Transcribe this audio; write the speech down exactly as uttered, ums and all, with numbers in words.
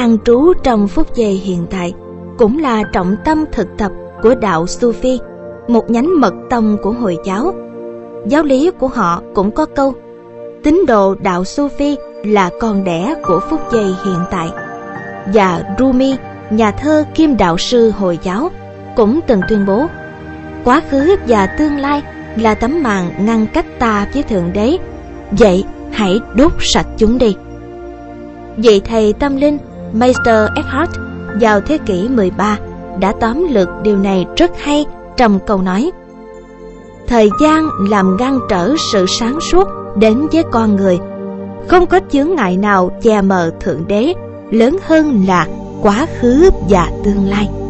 an trú trong phút giây hiện tại, cũng là trọng tâm thực tập của đạo Sufi, một nhánh mật tông của Hồi giáo. Giáo lý của họ cũng có câu: tín đồ đạo Sufi là con đẻ của phút giây hiện tại. Và Rumi, nhà thơ kiêm đạo sư Hồi giáo, cũng từng tuyên bố: quá khứ và tương lai là tấm màn ngăn cách ta với Thượng Đế, vậy hãy đốt sạch chúng đi. Vị thầy tâm linh Meister Eckhart vào thế kỷ mười ba đã tóm lược điều này rất hay trong câu nói: thời gian làm ngăn trở sự sáng suốt đến với con người. Không có chướng ngại nào che mờ Thượng Đế lớn hơn là quá khứ và tương lai.